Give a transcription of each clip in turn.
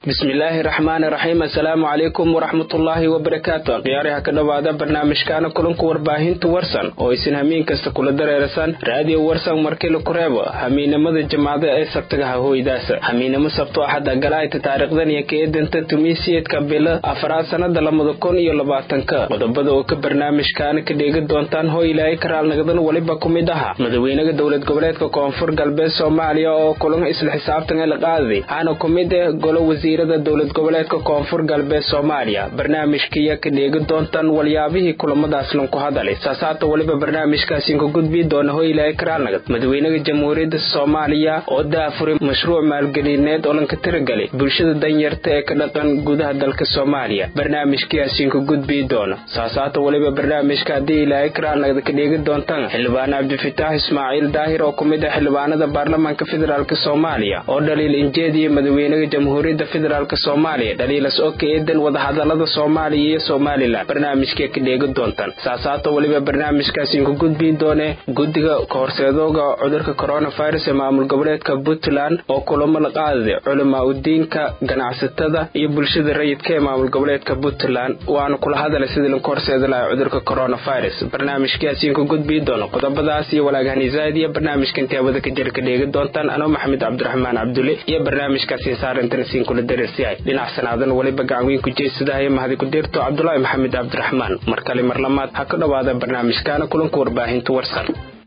bismillaahi raxmaani raxiim assalaamu calaykum waraxmatullaahi wabarakaatu qiyaaraha ka dhowaada barnaamijkaana kulanku warbaahinta warsan oo isin hamiin kasta kula dareerasan raadiyo warsan markii la kureebo hamiinimada jamaacada ee sabtagaha hooydaasa hamiinimo sabto axada galaayta taariikhdan iyo keedanta tumiisiyeedka bilo afaraad sanada 2020 qodobada oo ka barnaamijkaana ka dheegi doontaan hooy ilaahay karaal nagadan waliba ku mid aha madaxweynaha dowlad goboleedka koonfur galbeed Soomaaliya oo kulan isla xisaabtan la qaaday aana ku mid ah golo wasiirada dowlad goboleedka koonfur galbeed Soomaaliya barnaamijkiisa ka dheegi doontaan walyaabihii kulamadaas lan ku hadalay saasaata waliba barnaamijkaasi ku gudbi doona hooy ilaahay karaal nagad madaxweynaha jamhuuriyadda Soomaaliya oo daafuray mashruuc maalgelineed oo lanka tiragalay bulshada danyarta ee ka dhaqan gudaha dalka Soomaaliya barnaamijkiisa ku gudbi doona saasaata waliba barnaamijka hadii ilaahay karaal nagad ka dheegi doontaan xildhibaan Cabdifataax Ismaaciil Daahir oo kumid ah xildhibaanada baarlamaanka federaalka Soomaaliya oo dhaliil injeediyay madaxweynaha jamhuuriyadda federaalka Soomaaliya dhaliilas oo ka eedan wada hadalada Soomaaliya iyo Soomaaliland barnaamijka ka dheegi doontaan saasaata waliba barnaamijkaasi ku gudbi doona guddiga koorseedooga cudurka coronavirus ee maamul goboleedka Puntland oo kulamo la qaaday culamaa u diinka ganacsatada iyo bulshada rayidka ee maamul goboleedka Puntland waana kula hadalay sidii loo koorseeday cudurka coronavirus barnaamijkaasi ku gudbi doona qodobadaas iyo walaagahan izaadiya barnaamijkan taabada ka jir ka dheegi doontaan anoo Maxamed Cabdiraxmaan Cabdulle iyo barnaamijkaasi saarantan siin kula dareersiyay dhinac sanaadan waliba gacan weyn ku jeesadahay mahad ku dirto Cabdullaahi Maxamed Cabdiraxmaan markale marlamaad ha ka dhawaada barnaamijkaana kulanka warbaahinta warsan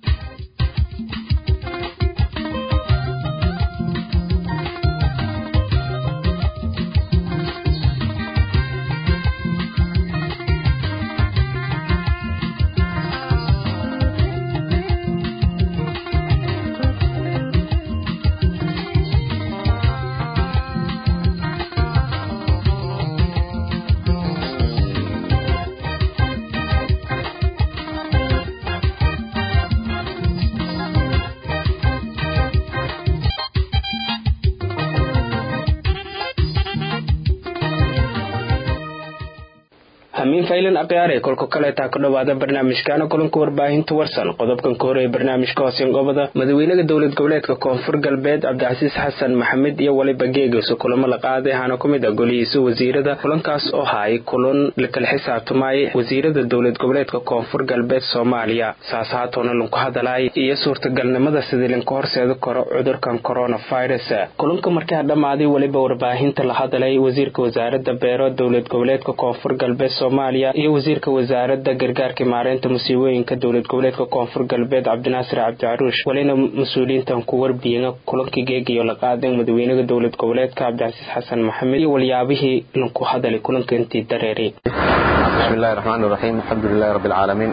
faylan aqyaare kolka kale taa ka dhawaada barnaamijkaana kulanka warbaahinta warsan qodobkan ka horeeyay barnaamijka hoosin gobada madaxweynaha dowlad goboleedka koonfur galbeed Cabdicasiis Xasan Maxamed iyo waliba geegaso kulamo la qaaday hana ku mid ah golihiisa wasiirada kulankaas oo hay kulan la kala xisaabtamay wasiirada dowlad goboleedka koonfur galbeed Soomaaliya saasaatoona lanku hadalay iyo suurtagalnimada sidii lanka horseedo karo cudurkan coronavirus kulanka markii dhamaaday waliba warbaahinta la hadalay wasiirka wasaaradda beero dowlad goboleedka koonfur galbeed Soomaaliya iyo wasiirka wasaaradda gargaarka maareynta musiibooyinka dowlad goboleedka koonfur galbeed Cabdinaasir Cabdi Caruush walina mas'uuliyiintan ku warbiyeen kulankii geegiyo la qaaday madaxweynaha dowlad goboleedka Cabdicasiis Xasan Maxamed iyo walyaabihii lanku hadalay kulanka intii dareeray bismillaahir rahmaanir rahiim alxamdulillaahi rabbil caalamiin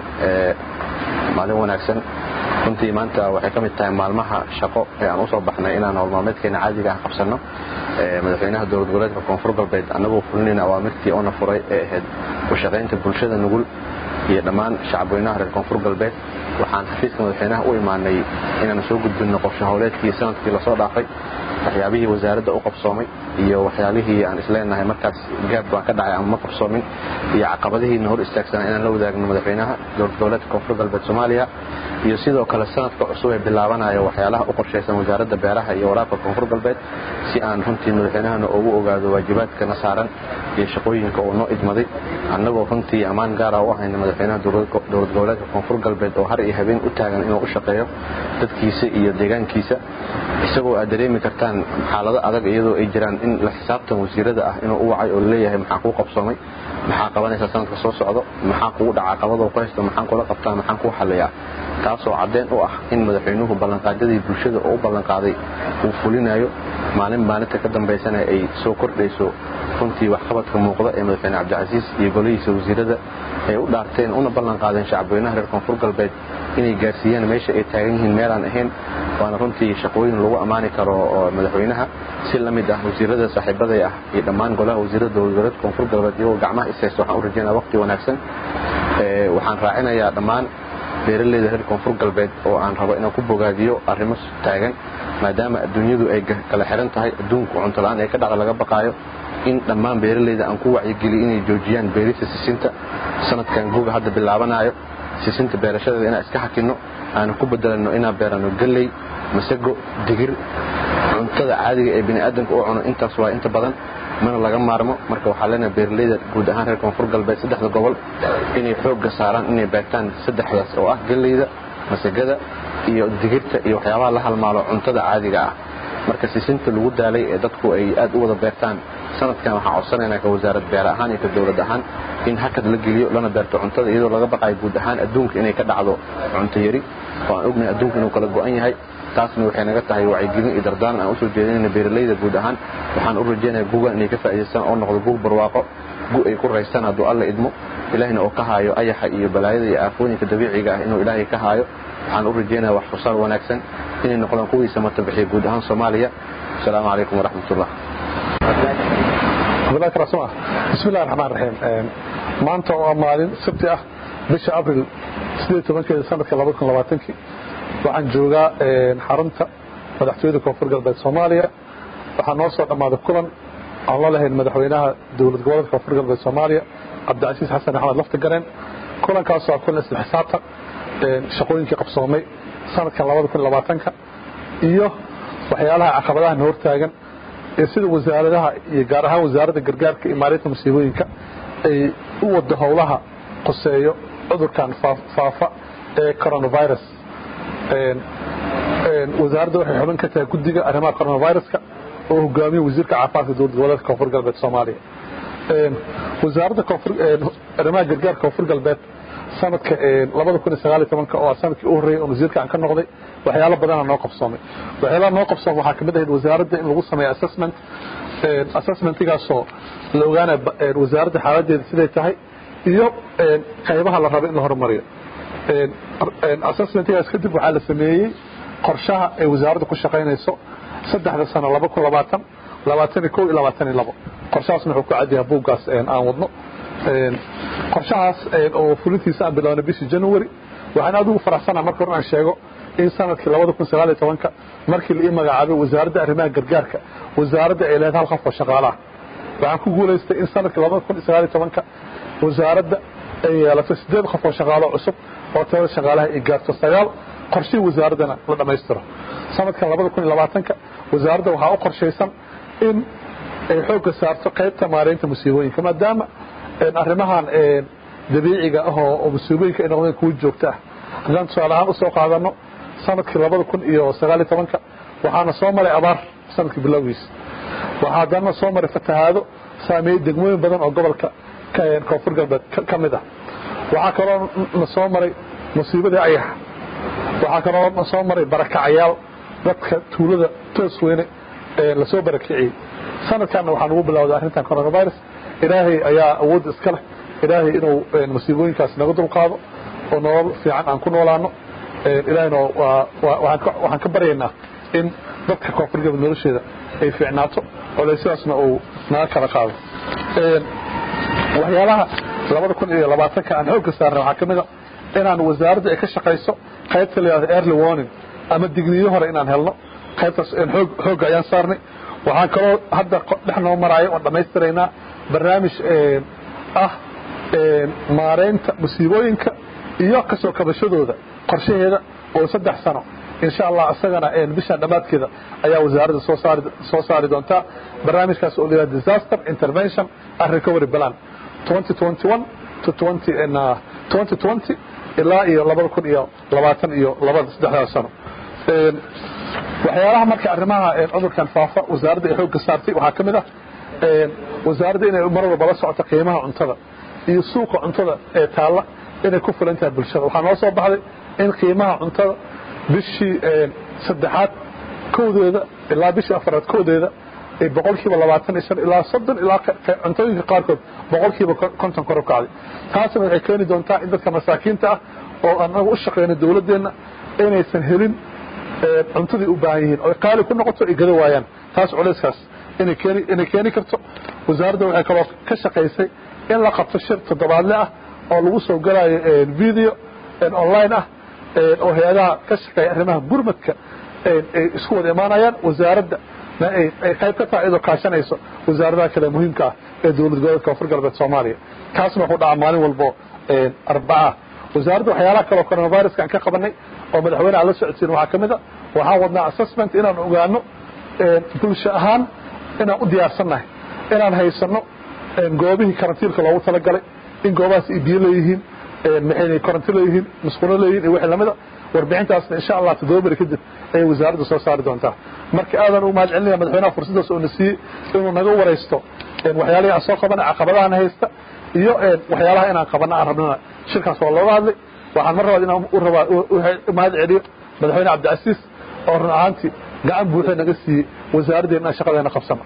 maalin wanaagsan runtii maanta waxay ka mid tahay maalmaha shaqo ee aan u soo baxnay inaan hawl maalmeedkeena caadiga ah qabsano madaxweynaha dowlad goboleedka koonfur galbeed anagoo fulinayna awaamirtii oo na furay ee ahayd u shaqaynta bulshada nugul iyo dhammaan shacabweynaha reer koonfur galbeed waxaan xafiiska madaxweynaha u imaanay inaan soo gudbino qorshe hawleedkii sanadkii la soo dhaafay waxyaabihii wasaaradda u qabsoomay iyo waxyaabihii aan isleenahay markaas gaab baan ka dhacay ama ma qabsoomin iyo caqabadihiina hor istaagsanaa inaan la wadaagno madaxweynaha dowlad goboleedka koonfur galbeed Soomaaliya iyo sidoo kale sanadka cusub ee bilaabanayo waxyaalaha u qorsheysan wasaaradda beeraha iyo waraabka koonfur galbeed si aan runtii madaxweynahana ugu ogaado waajibaadkana saaran iyo shaqooyinka uu noo idmaday annagoo runtii ammaan gaar ah u ahayna madaxweynaha dowlad goboleedka koonfur galbeed oo har iyo habeen u taagan inuu u shaqeeyo dadkiisa iyo deegaankiisa isagoo aad dareemi kartaan xaalado adag iyadoo ay jiraan in la xisaabtan wasiirada ah inuu u wacay oo leeyahay maxaa ku qabsoomay maxaa qabanaysa sanadka soo socdo maxaa kugu dhaca caqabado ku haysto maxaan kula qabtaa maxaan ku xalliyaa taasoo cadeen u ah in madaxweynuhu ballanqaadadii bulshada oo u ballanqaaday uu fulinayo maalinta ka dambeysana ay soo kordhayso runtii waxqabadka muuqda ee madaxweyne Cabdicasiis iyo golihiisa wasiirada ay u dhaarteen una ballanqaadeen shacabweynaha reer koonfur galbeed inay gaarsiiyaan meesha ay taagan yihiin meelaan ahayn waana runtii shaqooyin lagu amaani karo oo madaxweynaha si la mid ah wasiirada saaxiibada ah iyo dhammaan golaha wasiirada dowlad goboleedka koonfur galbeed iyagoo gacmaha isaysto waxaan u rajaynayaa waqti wanaagsan waxaan raacinayaa dhammaan beeraleyda reer koonfur galbeed oo aan rabo inaan ku bogaadiyo arrimo taagan maadaama adduunyadu ay kala xiran tahay adduunku cunto la'aan ay ka dhacdo laga baqaayo in dhammaan beeraleyda aan ku wacyigeliyo inay joojiyaan beerista sisinta sanadkan guga hadda bilaabanayo sisinta beerashadeeda inaan iska xakinno aan ku bedelano inaan beerano galley masago digir cuntada caadiga ee bini'aadamka oo cuno intaas waa inta badan mana laga maarmo marka waxaa leenahay beeraleyda guud ahaan reer koonfur galbeed saddexda gobol inay xoogga saaraan inay beertaan saddexdaas oo ah galleyda masagada iyo digirta iyo waxyaabaha la halmaalo cuntada caadiga ah marka sisinta lagu daalay ee dadku ay aad u wada beertaan sanadkan waxaan codsanaynaa ka wasaarad beer ahaan iyo ka dowlad ahaan in hakad la geliyo lana beerto cuntada iyadoo laga baqayo guud ahaan adduunka inay ka dhacdo cunto yari oo aan ognahay adduunka inuu kala go'an yahay taasna waxay naga tahay wacyigelin iyo dardaaran aan u soo jeedinayna beeraleyda guud ahaan waxaan u rajaynayaa gugan inay ka faa'iidaystaan oo noqdo gug barwaaqo gu ay ku raystaan hadduu alla idmo ilaahina oo ka haayo ayaxa iyo balaayada iyo aafooyinka dabiiciga ah inuu ilaahay ka haayo waxaan u rajaynayaa wax soo saar wanaagsan inay noqdaan kuwiisa matabixiya guud ahaan Soomaaliya assalaamu calaykum waraxmatullah بسم الله الرحمن الرحيم maanta oo maalin sabti ah bisha abriil 18 sanadka 2020 waxaan joogaa xarunta madaxtooyada koonfur galbeed Soomaaliya waxaan noo soo dhamaaday kulan aan la lahayn madaxweynaha dowlad goboleedka koonfur galbeed Soomaaliya Cabdicasiis Xasan Axmed Laftagareen kulankaas oo kulan isla xisaabta shaqooyinkii qabsoomay sanadka 2020 iyo waxyaalaha caqabadaha hor taagan sida wasaaradaha iyo gaar ahaan wasaaradda gargaarka iyo maareynta musiibooyinka ay u wado howlaha qoseeyo cudurkan faafa ee coronavirus wasaaradda waxay xubin ka tahay guddiga arrimaha coronaviruska oo hogaamiyo wasiirka caafimaadka dowlad goboleedka koonfur galbeed Soomaaliya wasaaradda arrimaha gargaarka koonfur galbeed sanadka 2019 oo sanadkii u horeeyay oo wasiirka aan ka noqday waxyaalo badan noo qabsoomay waxyaalaha noo qabsoomay waxa kamid ah wasaaradda in lagu sameeyo assessmentigaasoo la ogaanayo wasaaradda xaaladeeda siday tahay iyo qaybaha la rabo in la horumariyo assessmentigaas kadib waxaa la sameeyey qorshaha ay wasaaradda ku shaqaynayso saddexda sano 2020 21 qorshahaasna wuxuu ku cadyahay buuggaas aan wadno qorshahaas oo fulintiisa aan bilawnay bishii January waxaan aad ugu faraxsanahay marka hore aan sheego in sanadkii 2019 markii la magacaabay wasaaradda arrimaha gargaarka wasaaradda ay leedahay qof oo shaqaalaha waxaan ku guuleystay in sanadkii 2019 wasaaradda ay yeelato 8 qof oo shaqaalo cusub oo tirada shaqaalaha ay gaarto 9 qorshii wasaaradana la dhameystiro sanadka 2020 wasaaradda waxaa u qorsheysan in ay xoog saarto qaybta maareynta musiibooyinka maadaama arrimahan dabiiciga ah oo musiibooyinka ay noqdeen kuwa joogto ah haddaan tusaale ahaan u soo qaadano sanadkii 2019 waxaana soo maray abaar sanadkii bilowgiisa waxaa dana soo maray fatahaado saameeyay degmooyin badan oo gobolka koonfur galbeed ka mid ah waxaa kaloo na soo maray musiibada ayax waxaa kaloo na soo maray barakacayaal dadka tuulada toos weyne la soo barakiciyay sanadkan waxaan ugu bilowday arrintan coronavirus ilaahay ayaa awood iska leh ilaahay inuu musiibooyinkaas naga dulqaado oo nolol fiican aan ku noolaano ilaahayna waxaan ka baryaynaa in dadka koonfur galbeed nolosheeda ay fiicnaato culaysyadaasna uu naga kala qaado waxyaalaha 2020 aan xoogga saarnay waxaa kamid ah inaan wasaaradda ay ka shaqayso qaybta leedahay early warning ama digniyo hore inaan helno qaybtaas xoogga ayaan saarnay waxaan kaloo hadda dhex noo maraayo oo dhammaystiraynaa barnaamij maareynta musiibooyinka iyo kasoo kabashadooda qorshaheeda oo 3 sano insha Allah asagana bisha dhamaadkeeda ayaa wasaaradda soo saari doonta barnaamijkaas oo leeyahay disaster intervention and recovery plan 2021 to 2020 ilaa iyo 2020 iyo 3 sano waxyaalaha marka arrimaha cudurkan faafa wasaaradda ay xoog saartay waxa kamid ah wasaaradda inay mar walba la socoto qiimaha cuntada iyo suuqa cuntada ee taala inay ku fulantahay bulshada waxaa noo soo baxday in qiimaha cuntada bishii saddexaad koodeeda ilaa bishii afraad koodeeda ay 25% ilaa 30 ilaa cuntooyinka qaarkood 50% kor u kacday taasina waxay keeni doontaa in dadka masaakiinta ah oo anagu u shaqeynay dawladdeena inaysan helin cuntadii u baahan yihiin oo qaali ku noqoto ay gada waayaan taas culayskaas inay keeni karto wasaaradda waxay kaloo ka shaqaysay in la qabto shir toddobaadle ah oo lagu soo galaayo video online ah oo hay'adaha ka shaqeeya arrimaha gurmadka ay isku wada imaanayaan wasaaradda ay qayb ka tahay idoo kaashanayso wasaaradaha kale muhiimka ah ee dowlad goboleedka koonfur galbeed Soomaaliya kaasna wuxuu dhacaa maalin walbo Arbaca wasaaradda waxyaalaha kale oo coronavirus ka qabanay oo madaxweynaha la socodsiin waxa kamid ah waxaan wadnaa assessment inaan ogaano bulsho ahaan inaan u diyaarsanahay inaan haysano goobihii karantiilka loogu talagalay in goobahaas ay biyo leeyihiin maxay karantiil leeyihiin masquulo leeyihiin iyo wixii lamida warbixintaasna insha Allah toddobaad kadib ay wasaaraddu soo saari doontaa marka aadan u mahadcelinayaa madaxweynaha fursadaas oo nasiiyay inuu naga wareysto waxyaalaha aan soo qabanay caqabadaha haysta iyo waxyaalaha inaan qabana aan rabnaa shirkaas waa looga hadlay waxaan mar rabaa inaan u mahad celiyo madaxweyne Cabdicasiis oo run ahaantii gacan buuxa naga siiyay wasaaraddeena shaqadeena qabsana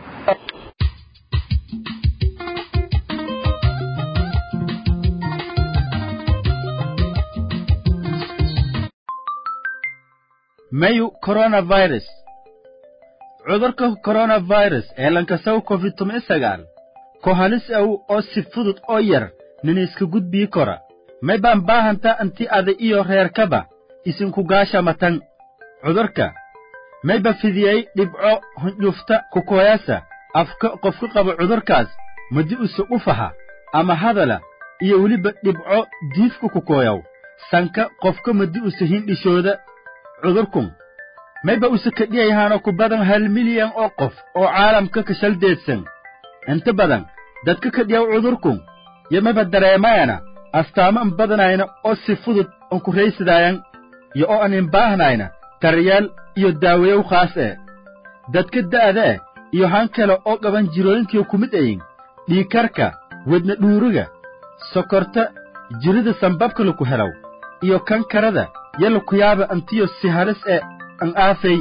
mayu coronavirus cudurka coronavirus ee lankasaw covid-19 ko halis oo si fudud oo yar nin iska gudbii kara may baan baahanta anti ada iyo reerkaba isinku gaasha matan cudurka may ba fidiyay dhibco hunjufta ku kooyasa afka qofka qaba cudurkaas madi u soo faha ama hadala iyo waliba dhibco diifku ku kooyaw sanka qofka madi u sahin dhishooda cudurkum mayba u sakadiyayhaano ku badan 1 milyan oo qof oo caalamka ka shaldeedsan inta badan dadka ka dhiyaw cudurkum yamaba dareemayana astaamo badanayna oo si fudud oo ku reeysadayaan iyo oo aan baahnayna taryal iyo daaweyo khaas ah dadka daada iyo han kale oo qaban jirooyinkii ku mid ayin dhiikarka wadna dhuuriga sokorta jirida sanbabka lagu helaw iyo kankarada yalla ku yaaba antiyo si halis an aafay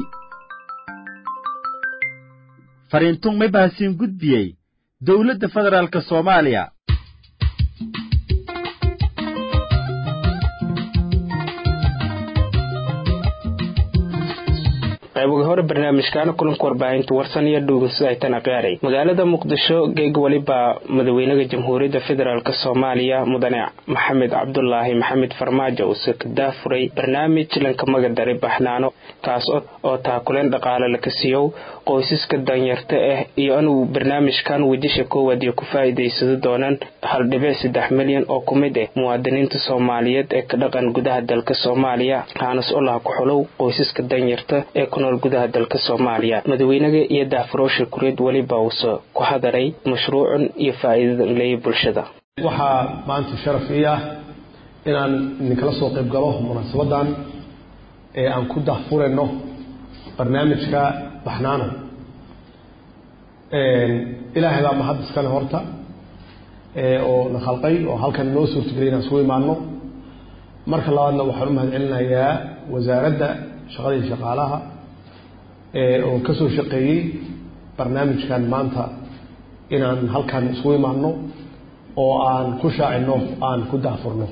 fariintun may baasin gudbiyay dawladda federaalka Soomaaliya qaybaha hore barnaamijkan kulanka warbaahinta warsan iyo dhuugsada ay tan qaaray magaalada Muqdisho geeg waliba madaxweynaha Jamhuuriyadda Federaalka Soomaaliya mudane Maxamed Cabdullaahi Maxamed Farmaajo oo sakada furay barnaamij lanka magadaray baxnaano kaas oo taakuleen dhaqaale la kasiyo qoysaska danyarta ah iyo inuu barnaamijkan wadisha koowaad iyo ku faa'iideysan doonaan 1.3 milyan oo kumid ah muwaadiniinta Soomaaliyeed ee ka dhaqan gudaha dalka Soomaaliya aanas oo la ku xulow qoysaska danyarta ee ku nool gudaha dalka Soomaaliya madaxweynaha iyo daafurooshka kureed waliba uu ku hadaray mashruucan iyo faa'iidada leeyahay bulshada waxa maanta sharaf ah inaan ninkala soo qayb galo munaasabadan ee aan ku daafureyno barnaamijka baxnaano ilaahay baa mahad iska leh horta oo la khalqay oo halkan noo suurtageliyay inaan soo imaano marka labaadna waxaan u mahadcelinayaa wasaaradda shaqada iyo shaqaalaha oo ka soo shaqeeyay barnaamijkan maanta inaan halkan soo imaano oo aan ku shaacino aan ku daafurno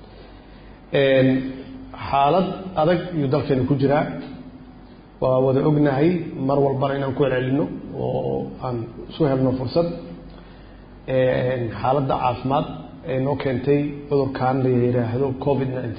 xaalad adag iyo dalkeena ku jira waa wada ognahay mar walba inaan ku celcelino oo aan soo helno fursad xaaladda caafimaad ee noo keentay cudurkan la yiraahdo COVID-19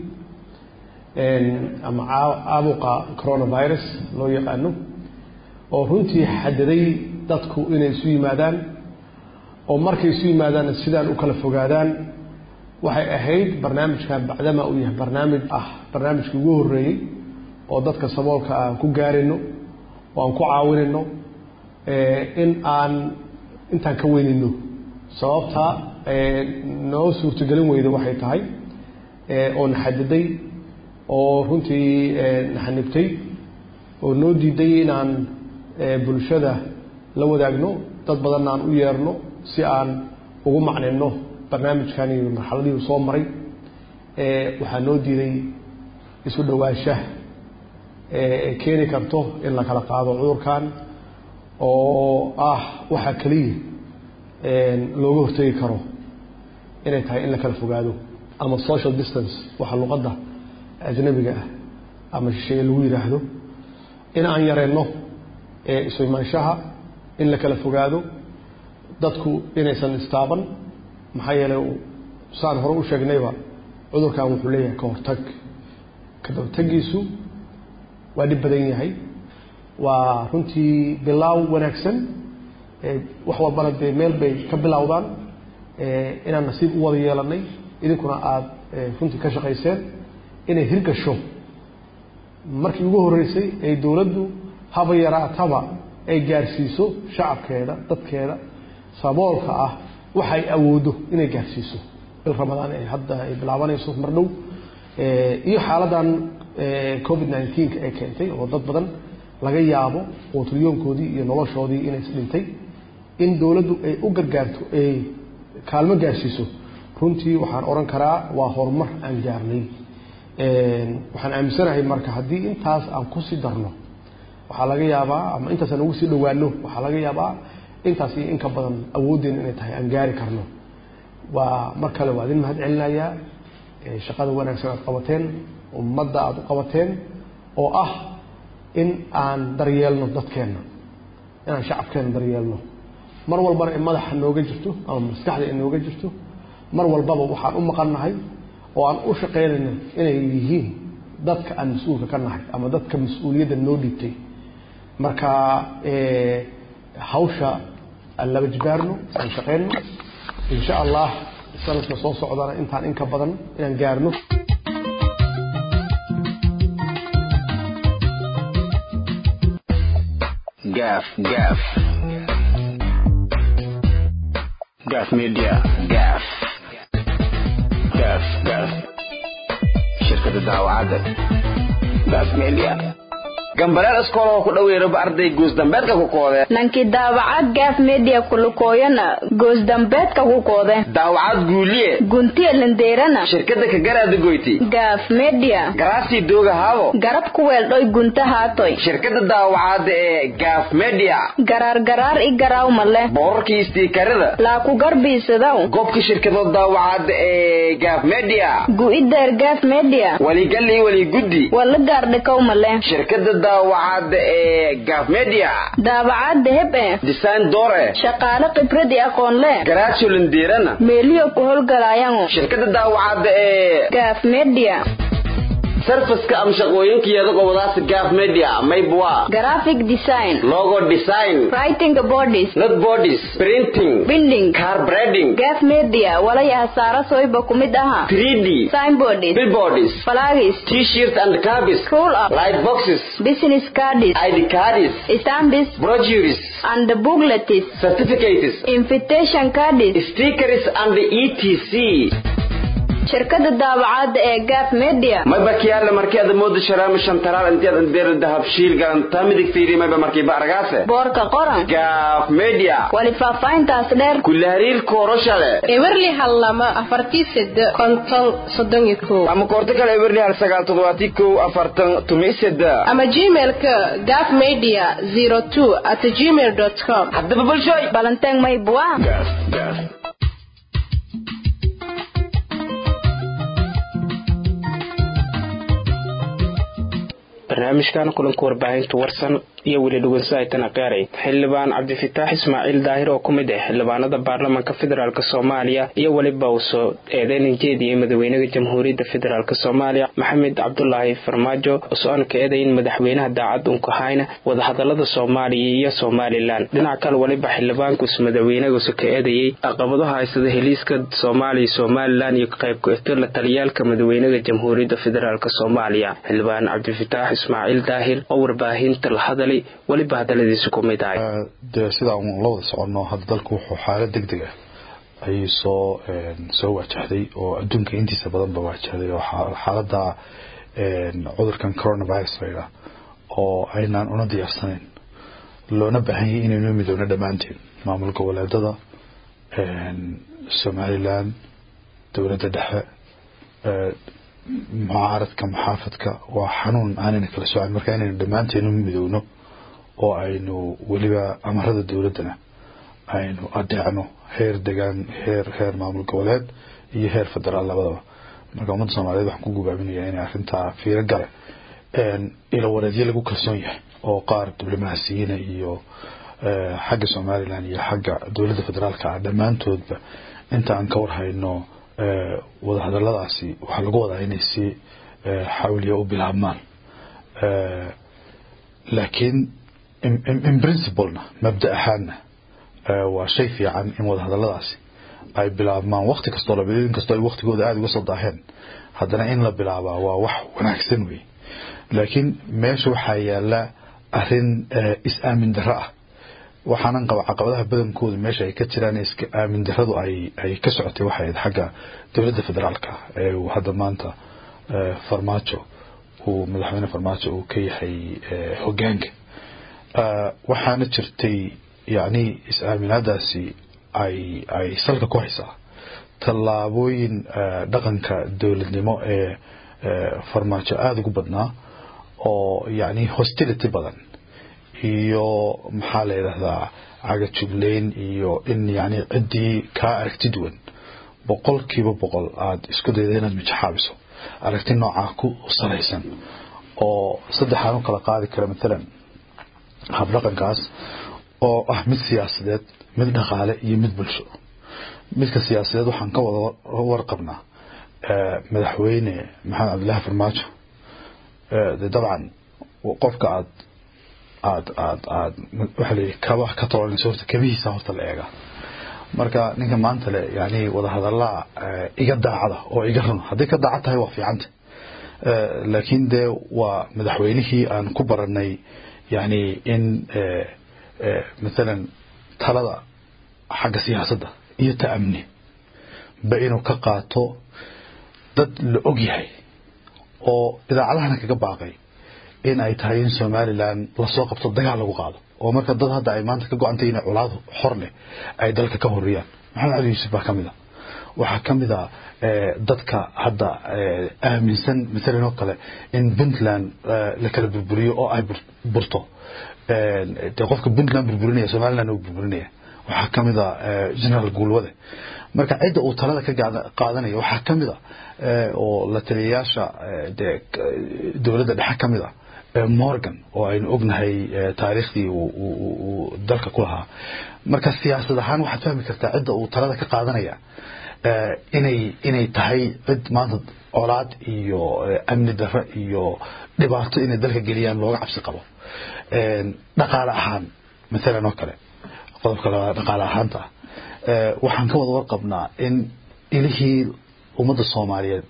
ama caabuqa coronavirus loo yaqaano oo runtii xadaday dadku inay isu yimaadaan oo markay isu yimaadaan sidaan u kala fogaadaan waxay ahayd barnaamijkan bacdama uu yahay barnaamijkii ugu horeeyay oo dadka saboolka aan ku gaarino oo aan ku caawinino in aan intaan ka weynino sababta noo suurtagelin weyda waxay tahay oo naxadaday oo runtii naxanibtay oo noo diiday inaan bulshada la wadaagno dad badan aan u yeerno si aan ugu macnayno barnaamijkan iyo marxaladii soo maray waxa noo diiday isu dhawaanshaha keeni karto in la kala qaado cudurkan oo waxa kaliya looga hortagi karo inay tahay in la kala fogaado ama social distance waxa luqadda ajnabiga ama shay lagu yiraahdo in aan yareeno isu imaanshaha in la kala fogaado dadku inaysan istaaban maxaa yeelay saan hore u sheegnayba cudurkan wuxuu leeyahay ka hortag ka hortagiisu waa dib badan yahay waa runtii bilaaw wanaagsan wax walbana meel bay ka bilowdaan inaan nasiib u wada yeelanay idinkuna aad runtii ka shaqayseen inay hirgasho markii ugu horeysay ee dawladdu haba yaraataba ay gaarsiiso shacabkeeda dadkeeda saboolka ah waxay awoodo inay gaarsiiso bil ramadaan ay hadda ay bilaabanayso mar dhow iyo xaaladan covid-19 ay keentay oo dad badan laga yaabo quutriyoonkoodii iyo noloshoodii inay isdhintay in dawladdu ay u gargaarto ay kaalmo gaarsiiso runtii waxaan oran karaa waa horumar aan gaarnay waxaan aaminsanahay marka haddii intaas aan ku sii darno waxaa laga yaabaa ama intaas aan ugu sii dhowaano waxaa laga yaabaa intaas iyo in ka badan awoodeen inay tahay aan gaari karno waa mar kale waa idin mahad celinayaa shaqada wanaagsan aad qabateen ummadda aad u qabateen oo ah in aan daryeelno dadkeenna inaan shacabkeenna daryeelno mar walbana in madaxa nooga jirto ama maskaxda in nooga jirto mar walbaba waxaan u maqannahay oo aan u shaqaynayna inay yihiin dadka aan mas-uulka ka nahay ama dadka mas-uuliyadda noo dhiibtay marka hawsha aan laba jibaarno aan shaqayno insha allah sanadka soo socdana intaan in ka badan inaan gaarno Gaaf Media Gaaf shirkada daawacada Gaaf Media gambarada iskool ku dhaweero arday goos dambeedka ku koodeen nanki daawacad Gaaf Media kulukooyana goos dambeedka ku koodeen daawacad guuliye guntiye lindeerana shirkada ka garaad goyti Gaaf Media garaasi dooga hawo garab ku weeldhoy gunta haatoy shirkada daawacad ee Gaaf Media garar i garaaw male boorkii istiikarada la ku garbiisadaw goobka shirkada daawacad ee Gaaf Media guideer Gaaf Media wali gali wali gudi wala gaardhikow male shirkada daawacad ee Gaaf Media daawacad hebe design dore shaqaale khibrad aqoon leh garaasi lindeerana meeliyo ku howlgalayaan shirkada daawacad ee Gaaf Media sarfaska am shaqooyinkeeda gobolaas Gaaf Media maybwa graphic design logo design writing bodies not bodies printing binding car branding Gaaf Media wala yaasara sooyba kumid aha 3D signboards billboards flags t-shirts and cabis roll up light boxes business cards ID cards stamps brochures and booklets certificates invitation cards stickers and etc shirkada daawacad ee Gaaf Media ma bakiyaala markii moodo sharaam shantaraal intii deer dahab shiil galanta midig fiiri ma markii baaragaase boorka qoran Gaaf Media wali faafayntaas dheer kulariil kooroshale ewerli hallama 48 konton 31 ama koorta kale ewerli hal 971 ama gmail-ka gaafmedia02@gmail.com hadaba bulshoy balanteng may bua Gaaf barnaamijkan kulanka warbaahinta warsan iyo weli dhugansahaytana qaaray xildhibaan cabdifataax ismaaciil daahir oo kumid ah xildhibaanada baarlamaanka federaalk Soomaaliya iyo waliba uu soo eedeyn jeediyay madaxweynaha jamhuuriyadda federaalk Soomaaliya Maxamed Cabdullaahi Farmaajo oo soo eedeyn madaxweynaha daacad uu ka hayna wada hadalada Soomaaliya iyo Somaliland dhinaca kale waliba xildhibaanku madaxweynaha soo ka eedeeyay caqabadaha haysada heliiska Soomaaliya Somaliland iyo qayb ka ah la taliyaalka madaxweynaha jamhuuriyadda federaalk Soomaaliya xildhibaan cabdifataax ismaaciil daahir oo warbaahinta la hadalay waliba hadaladiisu ku mid ah sida uu la wada socono hadda dalku wuxuu xaalad degdeg ah ay soo wajahday oo adduunka intiisa badan ba wajahday oo xaaladda cudurkan coronavirus oo aynaan una diyaarsanayn loona baahan yahay inaynu midowno dhammaanteen maamul goboleedada Somaliland dowladda dhexe mucaaradka maxaafadka waa xanuun aanayna kala socon marka inaynu dhammaanteen midowno oo aynu waliba amarada dawladana aynu adeecno heer deegaan heer maamul goboleed iyo heer federaal labadaba marka ummadda Soomaaliyeed waxaan ku gubaabinayaa in arrinta fiiro gale ila wareedyo lagu kalsoon yahay oo qaar diblomaasiyiin iyo xagga Somaliland iyo xagga dawladda federaalka dhammaantoodba inta aan ka warhayno wada hadaladaasi waxa lagu wadaa inay si xawliyo u bilaabmaan laakiin in principle mabda ahaana waa shay fiican in wada hadaladaasi ay bilaabmaan waqti kasto la bilaabin kasto ay waqtigooda aad uga soo daaheen haddana in la bilaabaa waa wax wanaagsan weey laakiin meesha waxa yaala arrin is-aamin darro ah waxaanan qaba caqabadaha badankooda meesha ay ka jiraan iska aamin darradu ay ka socotay waxay ahayd xagga dowladda federaalka ee uu hadda maanta farmaajo uu madaxweyne farmaajo uu ka yahay hoggaanka waxaana jirtay yacni is-aaminaadaasi ay salka ku haysaa tallaabooyin dhaqanka dowladnimo ee farmaajo aada ugu badnaa oo yacni hostility badan iyo maxaa la yidhahdaa cagajugleyn iyo in yacni ciddii kaa aragti duwan 100% aad isku dayda inaad mijaxaabiso aragti noocaa ku salaysan oo saddexaan u kala qaadi kara maalan habdhaqankaas oo ah mid siyaasadeed mid dhaqaale iyo mid bulsho midka siyaasadeed waxaan ka wada warqabnaa madaxweyne maxamed cabdilaahi farmaajo dabcan qofka aad waxa la kabaha ka toolanayso horta kabihiisa horta la eega marka ninka maanta le yani wada hadallaa iga daacada oo iga run hadday ka daacad tahay waa fiicanta laakiin dee waa madaxweynihii aan ku baranay yani in maalan talada xagga siyaasadda iyo ta'amni ba inuu ka qaato dad la og yahay oo idaacadahana kaga baaqay in ay tahay in Somaliland la soo qabto dagaal lagu qaado oo marka dad hadda ay maanta ka go'antay in culaado xor leh ay dalka ka horriyaan maxamed cali yuusuf baa kamida waxa kamida dadka hadda aaminsan midalan oo kale in Puntland la kala burburiyo oo ay burto qofka Puntland burburinaya Somaliland uu burburinaya waxa kamida general Gulwade marka cid uu talada ka qaadanayo waxa kamida oo la taliyaasha dawladda dhexe kamida Morgan oo aynu ognahay taariikhdii uu dalka ku lahaa marka siyaasad ahaan waxaad fahmi kartaa cidda uu talada ka qaadanaya inay tahay cid maanta colaad iyo amni darro iyo dhibaato inay dalka geliyaan looga cabsi qabo dhaqaale ahaan maalan oo kale qodobka dhaqaale ahaanta waxaan ka wada warqabnaa in ilihii ummadda Soomaaliyeed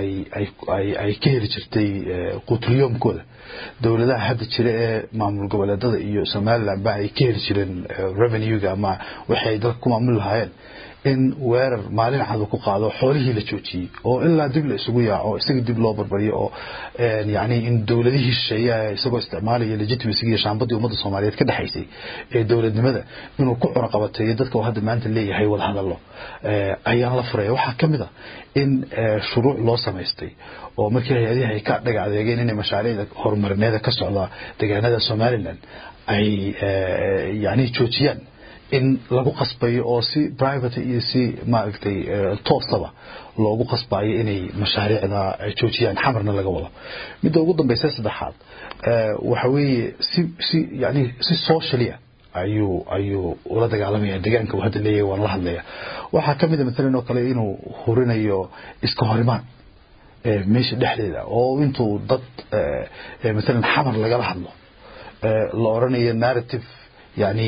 ay ka heli jirtay quutriyoomkooda dawladaha hadda jira ee maamul goboleedada iyo Somaliland ba ay ka heli jireen revenue-ga ama waxay dalka ku maamul lahaayeen in weerar maalin cad ku qaado xoolihii la joojiyay oo ilaa dib la isugu yaaco isaga dib loo barbariyo oo yaani in dawladihii shisheeyaha isagoo isticmaalaya legitimacy iyo shaambadii ummadda Soomaaliyeed ka dhaxaysay ee dawladnimada inuu ku qorqabatay dadka oo hadda maanta leeyahay wada hadallo ayaan la furay waxa kamid ah in shuruuc loo sameystay oo markii hay'adaha ay ka dhaga adeegeen in mashaariicda horumarineed ka socda deegaanada Somaliland ay yaani joojiyaan in lagu qasbayo oo si private iyo si maaragtay toosaba loogu qasbayo inay mashaariicda joojiyaan xamarna laga wado midda ugu dambaysa saddexaad waxa weeye si socially ayuu ula dagaalamaya deegaanka uu hadda leeyahay waan la hadlaya waxa kamid ah maalan oo kale inuu horinayo iska horimaan meesha dhexdeeda oo intuu dad maalan xamar laga hadlo la oranayo narrative يعني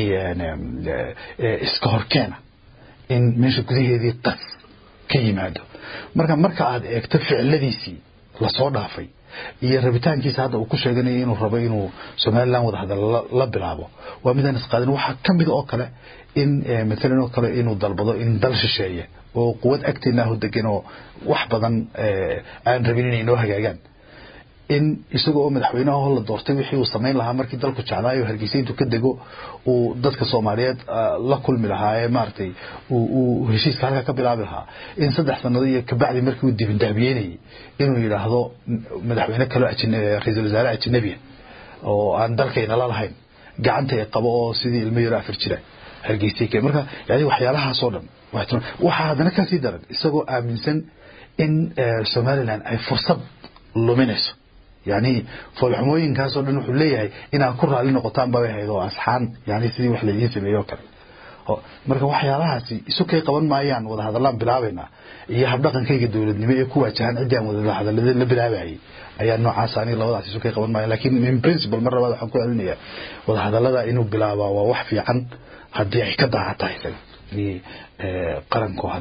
iskahorkeena in meesha gudaheedii qas ka yimaado marka aad eegto ficiladiisii la soo dhaafay iyo rabitaankiisa hadda uu ku sheeganayo inuu rabo inuu Somaliland wada hadal la bilaabo waa midaan isqaadin waxa kamid oo kale in maalan oo kale inuu dalbado in dal shisheeye oo quwad agteena u degan oo wax badan aan rabin inay noo hagaagaan in isagoo madaxweynaha la doortay wixii uu sameyn lahaa markii dalku jeclaayo Hargeysa intuu ka dego uu dadka Soomaaliyeed la kulmi lahaa maartay uu heshiiska halka ka bilaabi lahaa in 3 sanadood iyo ka bacdi markii uu dib daabiyeenay inuu yiraahdo madaxweyne kale ra'iisul wasaare ajnabi oo aan dalkeena la lahayn gacanta ay qabo oo sidii ilmo yar afar jira Hargeysa ka marka yaani waxyaalaha soo dhan waxa hadana ka sii daran isagoo aaminsan in Somaliland ay fursad luminayso يعني فالحموين كاسو دنو خليهاي ina ku raali noqotaan baa ay haydo asxaan yani sidii wax la idin sameeyo kale marka waxyaalahaasi isu kay qaban maayaan wada hadalaan bilaabayna iyo habdhaqankayga dawladnimo ee ku wajahan cidaan wada hadalada la bilaabayay ayaa noocaas aan labadaas isu kay qaban maayaan laakiin in principle mar labaad waxaan ku celinayaa wada hadalada inuu bilaabo waa wax fiican hadii ay ka daacatahay qaranku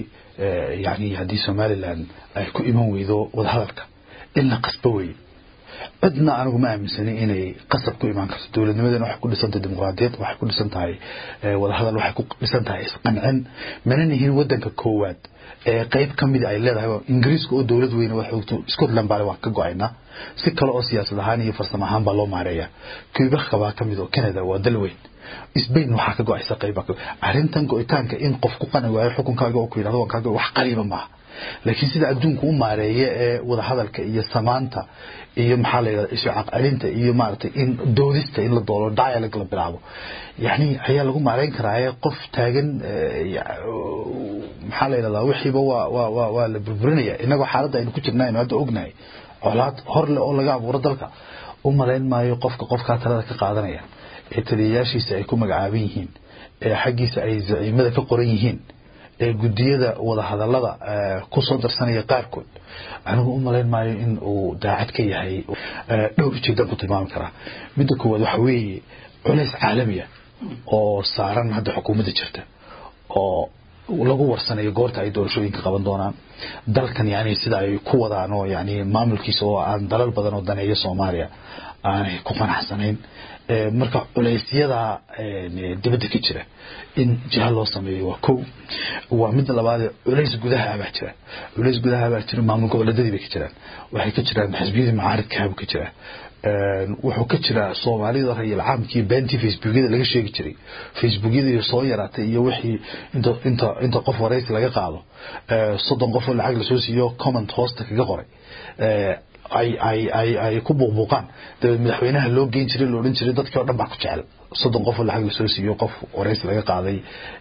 hadii Somaliland ay ku iman weydo wada hadalka in la qasbo way cidna anigu ma aaminsani inay qasab ku imaan karto dowladnimadana waxay ku dhisantahay dimuqraadiyad waxay ku dhisantahay wada hadal waxay ku dhisantahay isqancin mana nihin wadanka koowaad qayb kamid ay leedahay ingiriiska oo dowlad weyn wax xogto Scotland baa wax ka go'ayna si kale oo siyaasad ahaan iyo farsamo ahaan baa loo maareeyaa Quebec baa kamid oo Canada waa dal weyn Spain waxa ka go'aysa qayb arintan go'itaanka in qof ku qanay waayo xukunkaaga oo ku yiraahdo kaaga wax qariiba ma laakiin sida adduunku u maareeyo ee wada hadalka iyo samaanta iyo maxaa la yiraahdaa isu aqalinta iyo maartay in doodista in la doolo dialogue la bilaabo yani ayaa lagu maareyn karaa qof taagan maxaa la yiraahdaa wixiiba waa la burburinaya inaga xaaladda aynu ku jirnaa hadda ognahay colaad hor leh oo laga abuuro dalka u maleyn maayo qofka talada ka qaadanaya ee taliyaashiisa ay ku magacaaban yihiin ee xaqiisa ay zaciimada ka qoran yihiin ee gudiyada wada hadallada ku soo darsanaya qaarkood anigu u maleyn maayo in uu daacad ka yahay dhowr jeedan ku tilmaami karaa midda koowaad waxa weeye culays caalami ah oo saaran hadda xukuumadda jirta oo lagu warsanayo goorta ay doorashooyinka qaban doonaan dalkan yani sida ay ku wadaan oo yani maamulkiisa oo aan dalal badan oo daneeyo Soomaaliya aanay ku qanacsanayn marka culeysyada dibadda ka jira in jiha loo sameeyo waa mid labaad culeys gudaha baa jira maamul goboleedyada ka jiraan waxay ka jiraan xisbiyada mucaaradka ka jira wuxuu ka jira Soomaalida rayil caamkii beenti Facebookada laga sheegi jiray Facebookada soo yaraatay iyo wixii inta qof wareysi laga qaado 30 qof oo lacag la soo siiyo comment hoosta kaga qoray ay ku buuqbuuqaan madaxweynaha loo geyn jiray loo oran jiray dadkii oo dhan baa ku jecel 30 qof oo lacag la soo siiyo qof wareysi laga qaaday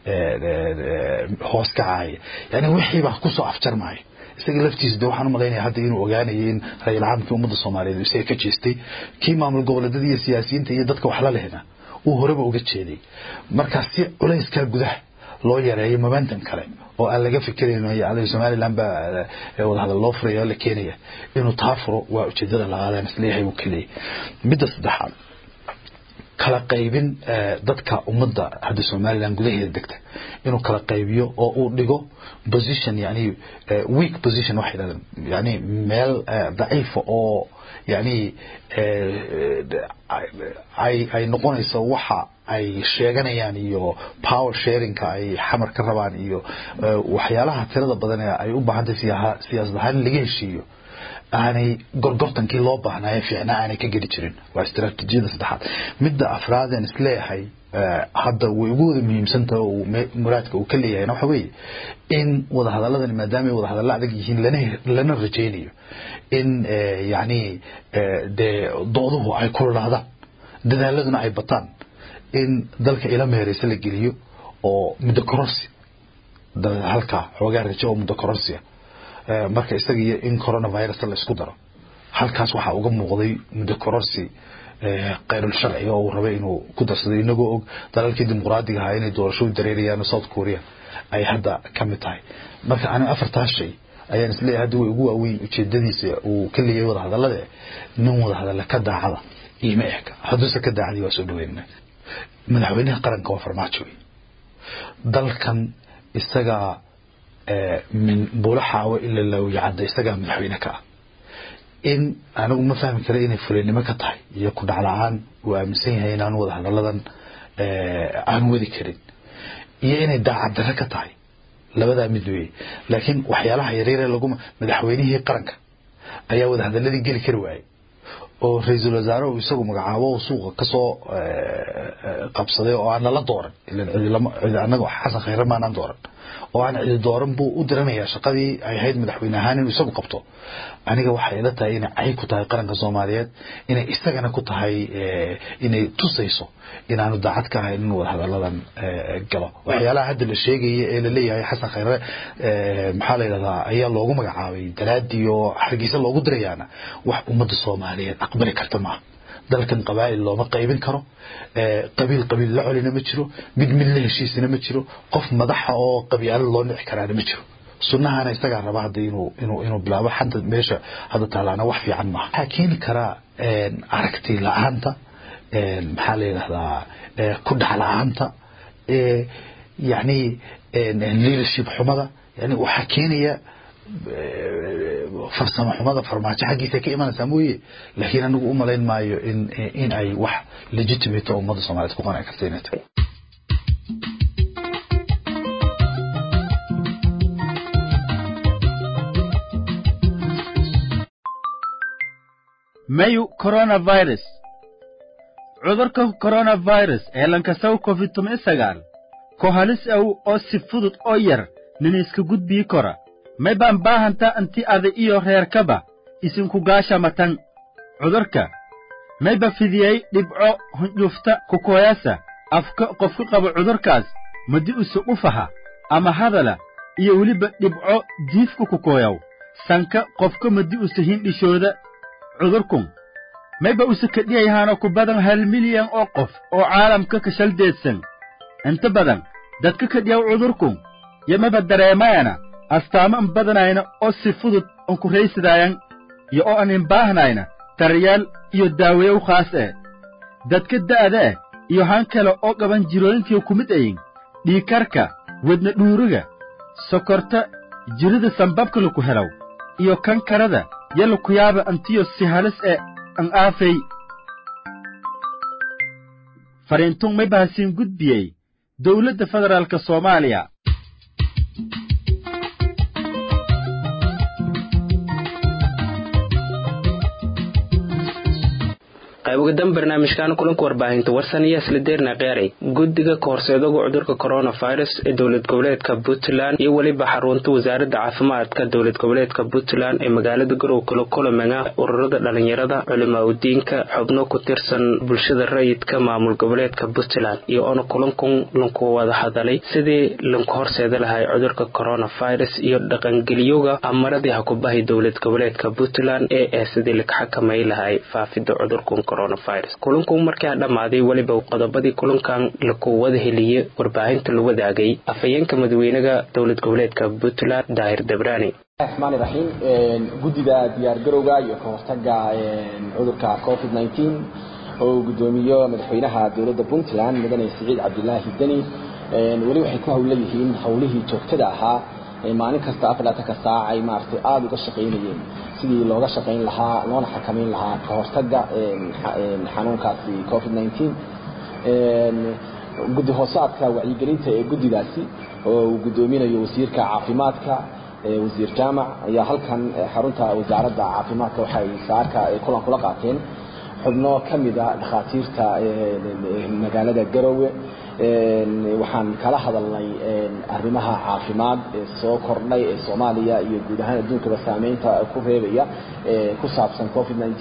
hoos ka caay yani wixii baa ku soo afjarmay isaga laftiisa waxaan u maleeyahay hadda inuu ogaanayo in rayil caamkii ummadda Soomaaliyeed isaga ka jeestay kii maamul goboleedyada iyo siyaasiyiinta iyo dadka wax la lehna uu horeba uga jeeday marka si culayska gudaha loo yareeyo momentum kale oo aan laga fikirayno yahay Soomaaliland ba wada hadal loo furayo la keenaya inuu taafuro waa ujeedada labaad isleeyahay uu kaliya midda saddexaad kala qaybin dadka ummadda hadda Soomaaliland gudaheeda degta inuu kala qaybiyo oo uu dhigo position yani weak position waxa yani meel daciif oo yani ay noqonayso waxa ay sheeganayaan iyo power sharing ka ay xamar ka rabaan iyo waxyaalaha tirada badan ee ay u baahantahay siyaasad ahaan laga heshiiyo aanay gorgortankii loo baahnaa fiicnaa aanay ka geli jirin waa istiraatiijiyada saddexaad midda afraad aan isleeyahay hadda way ugu wada muhiimsantahay oo muraadka uu ka leeyahay waxa weeye in wada hadalladan maadaama wada hadalla adag yihiin lana rajaynayo in yani dooduhu ay kululaadaan dadaaladuna ay bataan in dalka ila meeraysa la geliyo oo muddo kororsi halka xoogaa rajo oo muddo kororsi marka isaga iyo in coronavirus la isku daro halkaas waxa uga muuqday muddo kororsi qeyrul sharci oo uu rabay inuu ku darsado inagoo og dalalkii dimuqraadiga ahaa inay doorasho dareerayaan South Korea ay hadda ka mid tahay marka aan afartaas shay ayaan isleeyahay hadda way ugu waaweyn ujeedadiisa uu ka leeyahay wada hadallada nin wada hadalla ka daacada iima eka hadduu ka daacadi waa soo dhaweynaa madaxweynaha qaranka waa farmaajo dalkan isaga من بولحة وإلا لو يعد يستجمع من حوينك إن أنا ما فاهم كره إن فلان ما كتاي يكون على عن ومسين هنا نوضح على لذن عن وذي كرين يعني ده عبد كتاي لا بدأ مدوي لكن وحيالها يرير لقوم مدحوينه هي قرنك أيه وده هذا الذي جل كروي oo ra'iisul wasaare uu isagu magacaabo suuqa ka soo qabsaday oo aan la dooran ilaa anagu xasan khayr ma aan dooran oo aan cid dooran buu u diranaya shaqadii ay ahayd madaxweynahan inuu isagu qabto aniga waxa ila tahay in ay ku tahay qaranka Soomaaliyeed inay isagana ku tahay inay tusayso inaanu daacad ka ahayn inuu wada hadalladan galo waxyaalaha hadda la sheegay ee la leeyahay xasan khayr maxaa la yiraahdaa ayaa loogu magacaabay dalaadiyo xargiisa loogu dirayaana wax ummadda Soomaaliyeed aqbali karta ma dalkan qabaa'il looma qaybin karo qabiil la culina ma jiro mid la heshiisina ma jiro qof madaxa oo qabiil loo nici karaa ma jiro sunnahana isaga raba hadda inuu bilaabo xanta meesha hadda taalaana wax fiican ma aha keen kara aragti la'aanta maxaa la yiraahdaa ku dhaxlaanta yani leadership xumada yani waxa keenaya farsamo xumada farmaajo xagiisa ka imanaysa mooye laakiin anigu u malayn maayo in ay wax legitimate ummadda Soomaaliyeed ku qanci karto inay tahay mayu coronavirus cudurka coronavirus ee lankasaw COVID-19 ko halis oo si fudud oo yar nin iska gudbii kara may baan baahanta anti ada iyo reerkaba isinku gaasha matan cudurka may ba fidiyay dhibco hunjufta ku kooyasa afka qofka qaba cudurkaas madi usu ufaha ama hadala iyo waliba dhibco diifku ku kooyaw sanka qofka madi usu hindhishooda cudurkum mayba usu kadhiyahaana ku badan 1 milyan oo qof oo caalamka ka shaldeedsan inta badan dadka kadhiyaw cudurkum yamaba dareemayana astaama badanayna oo si fudud oo ku reeysadayaan iyo oo aan baahnayna daryaal iyo daaweyo khaas ah dadka da'da iyo han kale oo qaban jirooyinkii ku mid ayin dhiikarka wadna dhuuriga sokorta jirida sanbabka lagu helaw iyo kankarada yalla ku yaaba antiyo si halis an aafay fariintun may baasin gudbiyay dawladda federaalka Soomaaliya qaybogadan barnaamijkan kulanka warbaahinta warsan iyo isla deerna qeeray guddiga koorseedaga cudurka coronavirus ee dowlad goboleedka Puntland iyo waliba xarunta wasaaradda caafimaadka dowlad goboleedka Puntland ee magaalada Garowe kala kulamada ururada dhalinyarada culimada xubno ku tirsan bulshada rayidka maamul goboleedka Puntland iyo on kulankan lanku wada hadalay sidii lanku horseeda lahay cudurka coronavirus iyo dhaqangeliyoga amaradii hakubahay dowlad goboleedka Puntland ee sidii la xakameey lahay faafida cudurkan coronavirus kulanku markii dhamaaday waliba qodobadii kulankan la ku wada heliyay warbaahinta la wadaagay afayeenka madaxweynaha dowlad goboleedka Puntland Daahir Dabrani الرحمن الرحيم جديدة ديار جروجا يكورتجا عذرك COVID-19 وقدومية مدحوينها دولة بونتلاند مدن سعيد عبد الله الدني ولي وحكوها وليهين حوله تقتدعها معنى كاستأفل أتكساع أي مارتي آد وقشقينيين سيدي لو قشقين لها لون حكمين لها كورتجا حنون كاسي COVID-19 قد هوساتك وعيقرينت قد داسي وقدومين يوسيرك عافيماتك وزير جامع يا halkan xarunta wasaaradda caafimaadka waxay saarka kulan kula qaateen xubno kamida dhakhaatiirta magaalada Garowe waxaan kala hadalnay arrimaha caafimaad ee soo kordhay ee Soomaaliya iyo guud ahaan adduunka saameynta ku reebaya ku saabsan COVID-19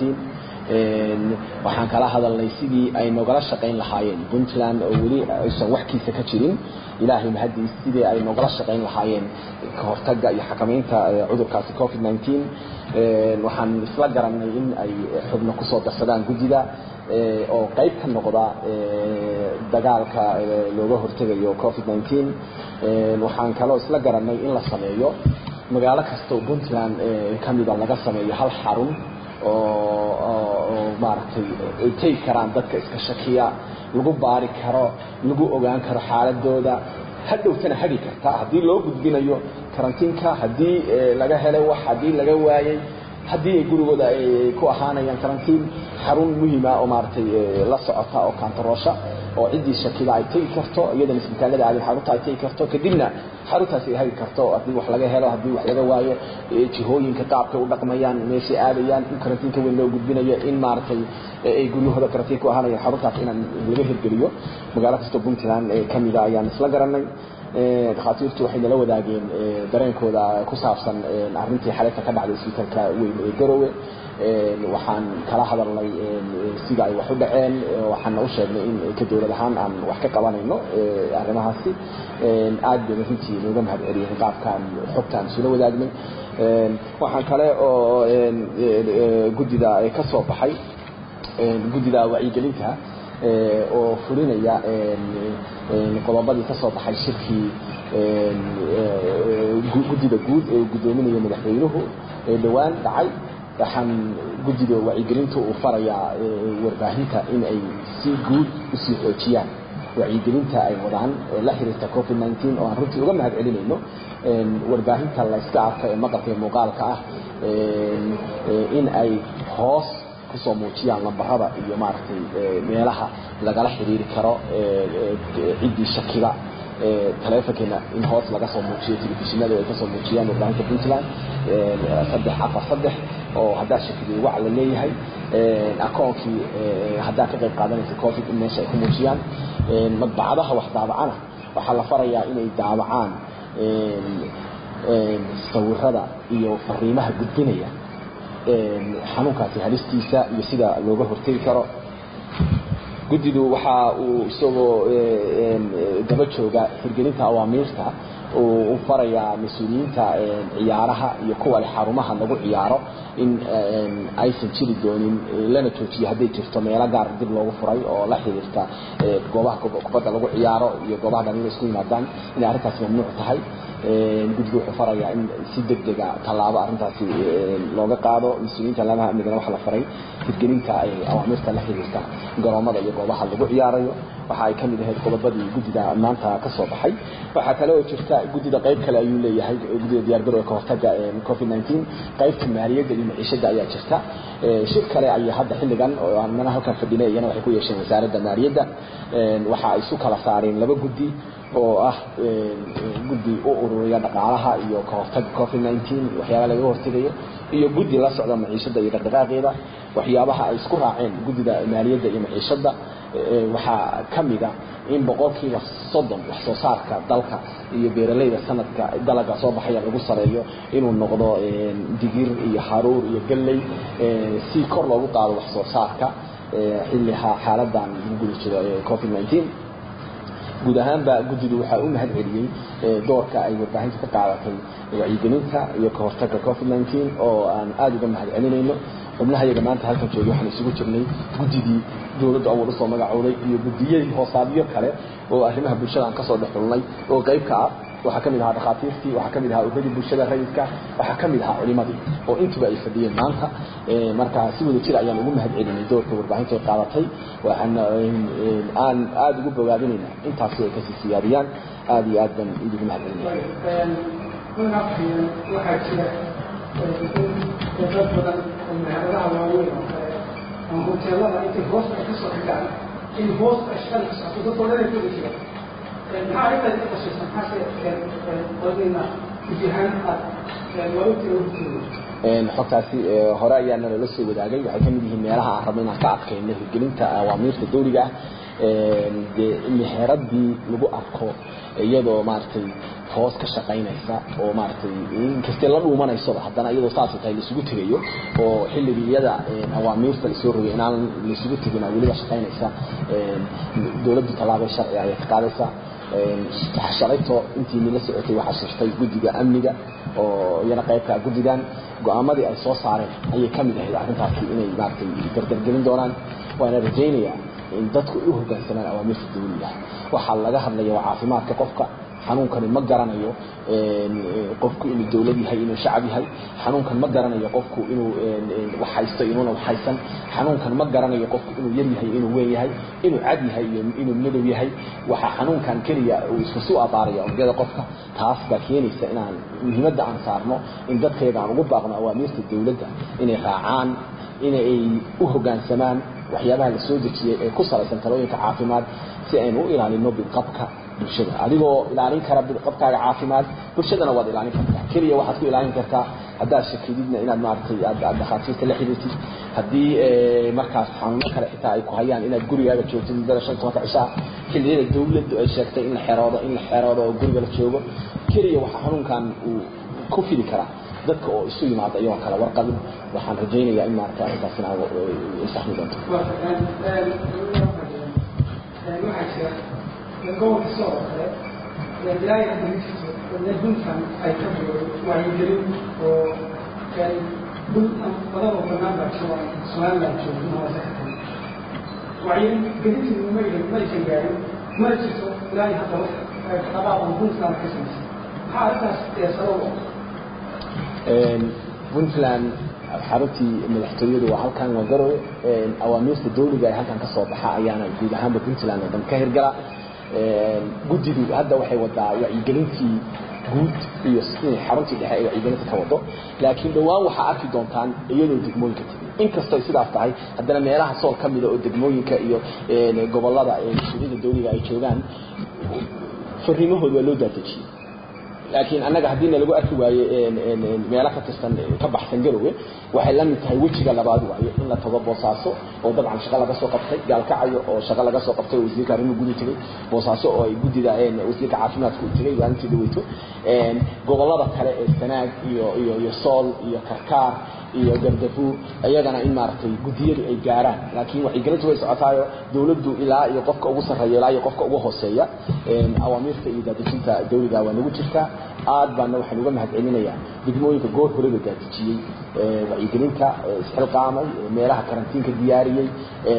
waxaan kala hadalnay sidii ay nogala shaqeyn lahaayeen Puntland oo wali aysan wax kiisa ka jirin ilaahay mahadiis sidii ay nogala shaqeyn lahaayeen ka hortagga iyo xakameynta cudurkaasi COVID-19 waxaan isla garanay in ay xubno ku soo darsadaan guddiga oo qayb ka noqda dagaalka looga hortagayo COVID-19 waxaan kaloo isla garanay in la sameeyo magaalo kasta oo Puntland kamida laga sameeyo hal xarun oo maartay ay tay karaan dadka iska shakiya lagu baari karo lagu ogaan karo xaaladooda hadhowtana hadi karta hadii loo gudbinayo karantiinka hadii laga helay wax hadii laga waayay hadii ay gurigooda ay ku ahaanayaan karantiin xarun muhiim ah oo maartay la socota oo kantaroosha oo cidii shakida ay tay karto iyadana isbitaalada ay xarunta ay tay karto kadibna xaruntaasi ay karto hadii wax laga helo hadii wax laga waayo jihooyinka qaabka u dhaqmayaan meesha aadayaan in karantiinka weyn loo gudbinayo in maartay ay gurigooda karantiin ku ahaanayaan xaruntaas in laga hirgeliyo magaalo kasta Puntland kamida ayaan isla garanay dhakhaatiirtu waxay nala wadaageen dareenkooda ku saabsan arrintii xalalka ka dhacday isbitaalka weyn ee Garowe waxaan kala hadalnay sida ay wax u dhaceen waxaan u sheegnay in ka dawlad ahaan aan wax ka qabanayno arrimahaasi aad bay runtii nooga mahadceliyeen qaabkan xogtaan soo wadaagnay waxaan kale oo guddida ay ka soo baxay guddida wacyigelinta oo fulinaya qodobadii ka soo baxay shirkii guddida guud ee gudoominaya madaxweynuhu dhawaan dhacay waxaan guddida wacyigelinta u farayaa warbaahinta in ay si guud u sii xoojiyaan wacyigelinta ay wadaan la xiriirta COVID-19 oo aan runtii uga mahad celinayno warbaahinta la iska arka ee maqalka iyo muuqaalka ah in ay hoos kusoo muujiyaan lambarada iyo maaragtay meelaha lagala xiriiri karo ciddii shakiga taleefankeena in hoos laga soo muujiyo telefishinada ay kasoo muujiyaan warbaahinta Puntland 343 oo haddaa shakigii wac la leeyahay akoonkii haddaa ka qayb qaadanaysa covid in meesha ay ku muujiyaan madbacadaha wax daabacana waxaa la farayaa inay daabacaan sawirada iyo fariimaha gudbinaya xanuunkaasi halistiisa iyo sida looga hortagi karo guddidu waxa uu isagoo daba jooga hirgelinta awaamiirta oo faraya mas'uuliyiinta ciyaaraha iyo kuwa xarumaha lagu ciyaaro in aysan jiri doonin lana joojiyo haddii jirto meelo gaar dib loogu furay oo la xiriirta goobaha kubadda lagu ciyaaro iyo goobaha dhalinyarada isku yimaadaan in arrintaas mamnuuc tahay guddigu wuxuu farayaa in si degdeg ah tallaabo arrintaasi looga qaado mas'uuliyiinta laamaha amniga waxa la faray hirgelinta awaamiirta la xiriirta garoomada iyo goobaha lagu ciyaarayo waxa ay kamid ahayd qodobadii guddida maanta ka soo baxay waxa kale oo jirta guddida qayb kale ayuu leeyahay guddida diyaargarowga ka hortagga COVID-19 qaybta maaliyadda iyo maciishada ayaa jirta shir kale ayaa hadda xilligan oo aan mana halkan fadhinay iyana waxay ku yeesheen wasaaradda maaliyadda waxa ay isu kala saareen laba guddi oo ah guddi u ururiya dhaqaalaha iyo ka hortagga COVID-19 waxyaabo laga hortagayo iyo guddi la socda maciishada iyo dhaqdhaqaaqeeda waxyaabaha ay isku raaceen guddida maaliyadda iyo maciishada waxaa kamida in 30% wax soo saarka dalka iyo beeralayda sanadka dalaga soo baxaya lagu sareeyo inuu noqdo digir iyo haruur iyo galley si kor loogu qaado wax soo saarka xilliha xaaladan lagu jiro COVID-19 guud ahaanba guddidu waxaa u mahad celiyey doorka ay warbaahinta ka qaadatay wacyigelinta iyo ka hortagga COVID-19 oo aan aad uga mahad celinayno xubnaha iyaga maanta halkan joogay waxaan isugu jirnay guddidii dowladda awood usoo magacowday iyo guddiyadii hoosaadyo kale oo arrimaha bulshada aan kasoo dhexulnay oo qayb ka ah waxaa kamid ahaa dhakhaatiirtii waxaa kamid ahaa ururada bulshada rayidka waxaa kamid ahaa culimadii oo intuba ay fadhiyeen maanta marka si wada jir ayaan ugu mahad celinay doorka warbaahinta ay qaadatay waxaan aan aad ugu bogaadinaynaa intaasi ay kasii siyaadiyaan aad iyo aad baan ugu mahad celinay dad badan oo meheradaha waaweyn oo kale ama hoteelada intay hoosta ay kasoo xigaan in hoosta ashkal ka socoto dad badan ay kuli jira maxaa arrintaas ka qashaysa maxaase qodina gudihaan aad xogtaasi hore ayaana lala soo wadaagay waxay kamid yihiin meelaha aan rabno inaan ka adkayno hirgelinta awaamiirta dawliga ah meheradii lagu arko iyadoo maaragtay hoos ka shaqaynaysa oo maaragtay inkastee la dhuumanayso haddana iyadoo saas tahay la isugu tegayo oo xilligiyada awaamiirta la soo rogay inaan la isugu tegin weliba shaqaynaysa dowladdu tallaabo sharci ah ay ka qaadaysaa shalayto intii la socotay waxa shirtay guddiga amniga oo iyana qaybka guddigan go'aamadii ay soo saareen ayay kamid ahayd arrintaasi inay maaragtay dardargelin doonaan waana rajaynayaa in dadku u hoggaansamaan awaamiirta dawliga waxa laga hadlayo waa caafimaadka qofka xanuunkan ma garanayo qofku inuu dawlad yahay inuu shacab yahay xanuunkan ma garanayo qofku inuu wax haysto inuu wax haysan xanuunkan ma garanayo qofku inuu yar yahay inuu weyn yahay inuu cad yahay inuu madow yahay waxa xanuunkan kaliya uu isku soo abaarayo ujeeda qofka taas baa keenaysa inaan muhiimadda aan saarno in dadkayga aan ugu baaqno awaamiirta dawladda inay raacaan inay u hoggaansamaan waxyaabaha la soo dejiyay ee ku salaysan talooyinka caafimaad si aynu u ilaalino bidqabka bulshada adigoo ilaalin kara bidqabkaaga caafimaad bulshadana waad ilaalin kartaa kaliya waxaad ku ilaalin kartaa haddaad shakididna inaad maaragtay aad dhakhaatiirta la xiriirtid haddii markaas xanuuno kale xitaa ay ku hayaan inaad gurigaaga joogtid muddada 15 cishaa xilliyada dawladdu ay sheegtay in la xeroodo oo guriga la joogo kaliya waxa xanuunkan uu ku fidi karaa dadka oo isu yimaada iyagoo kala warqabin waxaan rajaynayaa in maaragtay arrintaasina ay saxmi doonto gobolka soo kale ilaa hadda ma jirto Puntland ay ka wacyigelin oo badan oo banaan baa jooga Soomaaliland jooga hoose ka tahay wacyigelin ma aysan gaarin ma jirto ilaa hadda wax qabaaqan Puntland ka samaysan maxaa arrintaas sabab Puntland xaruntii madaxtooyadu waa halkan waa garowe awaamiirta dawliga ay halkan ka soo baxa ayaana guud ahaanba Puntland oo dhan ka hirgala guddidu hadda waxay wadaa wacyigelintii guud iyo xaruntii dhexe ee wacyigelinta ka wado laakiin dhawaan waxaa arki doontaan iyadoo degmooyinka inkastoo sidaas tahay haddana meelaha sool ka mida oo degmooyinka iyo gobollada mas-uuliyadda dawliga ay joogaan fariimahooda waa loo daadejiyey laakiin annaga haddiina lagu arki waaye meelo ka tirsan ka baxsan garowe waxay la mid tahay wejiga labaad waaye in la tago boosaaso oo dabcan shaqo laga soo qabtay gaalkacayo oo shaqo laga soo qabtay wasiirka arrimuhu guud tegay boosaaso oo ay guddida wasiirka caafimaadka u tegay waanintii dhaweyto gobollada kale ee sanaag iyo sool iyo karkaar iyo gardafuur ayagana in maaragtay guddiyadu ay gaaraan laakiin wacyigelintu way socotaayo dawladdu ilaa iyo qofka ugu sarreeya ilaa iyo qofka ugu hooseeya awaamirta iyo daadejinta dawliga waa nagu jirtaa aad baana waxaan uga mahadcelinayaa degmooyinka goor hore la daadejiyey wacyigelinta isxilqaamay meelaha karantiinka diyaariyey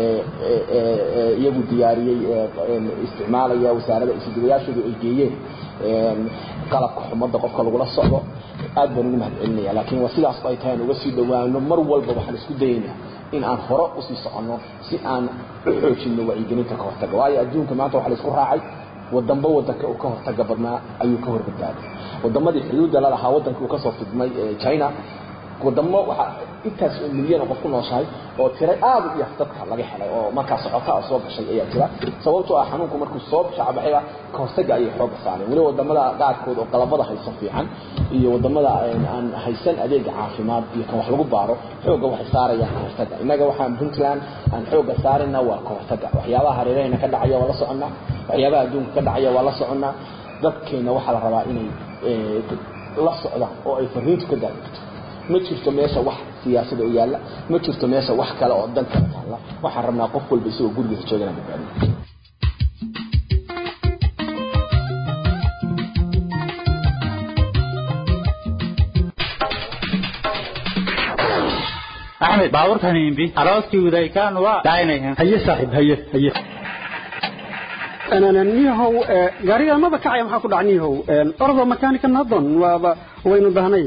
iyagu diyaariyey isticmaalaya wasaaradda isdibayaashoodu ay geeyeen qalabka xumadda qofka lagula socdo aad baan ugu mahadcelinaya laakiin waa sidaas ay tahay uga sii dhawaano mar walba waxaan isku dayaynaa in aan hore u sii soconno si aan u xoojinno wacyigelinta ka hortagga waayo adduunka maanta waxa la isku raacay waddanba waddanka uu ka hortagga badnaa ayuu ka horbadbaaday waddamadii xuduudda la lahaa waddankii uu ka soo fidmay China wadamo waxa intaas oo milyan oo qof ku nooshahay oo tiro aad u yar dadka laga helay oo marka socota soo gashay ayaa jira sababtoo ah xanuunku markuu soo shacabaya ka hortaga ay xoog saareen wali wadamada qaarkood oo qalabada haysan fiican iyo wadamada aan haysan adeeg caafimaad iyo kan wax lagu baaro xooga wax saarayaan ka hortaga inaga waxaan Puntland aan xooga saarina waa ka hortaga waxyaabaha hareerayna ka dhacaya wala soconna waxyaabaha adduunka ka dhacaya wala soconna dadkeena waxa la rabaa inay la socdaan oo ay fariintu ka gaarto ma jirto meesha wax siyaasada u yaala ma jirto meesha wax kale oo dan kale taala waxaan rabnaa qof walba isagoo gurigiisa joogana badbaadiyo أحمد باورتني يمبي أراضي وذا كان داينه هي صاحب هي أنا نيهو قاري ما بكعي ما حكوا عنيهو أرض مكانك النظن وين ذهني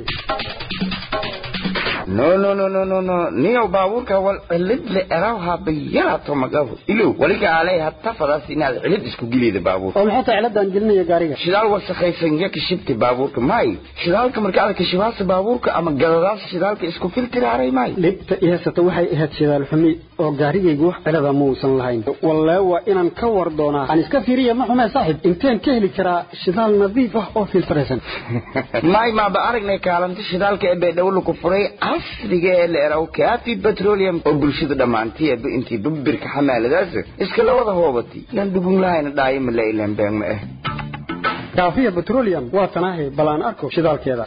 No. Niyo baabuurka wal cilid la eraawha biyaato magafu ilo waliga عليها tafadaas inaad cilid isku gilida baabuurka oo maxay ciladan gelinaya gaariga shidaal wasaqaysan ya kishibti baabuurka may shidaalka markaa ka shibaas baabuurka ama galadaas shidaalka isku filtiraaray may libta iyasata waxay ahayd shidaal xumi oo gaarigaygu wax cilada ma uusan lahayn wallahi waa inaan ka war doonaa aan iska fiiriyo ma xumay saaxib inteen ka heli karaa shidaal nadiif ah oo filtraysan may ma ba aragnay kaalanta shidaalka ee beedhow ku furay asriga ee leerow kaafi petroleum oo bulshada dhamaantii intii dubbirka xamaaladaas iska la wada hoobati lan dugun lahayn dhaayim la ilaan baan ma kaafi petroleum waa tanahay balaan arko shidaalkeeda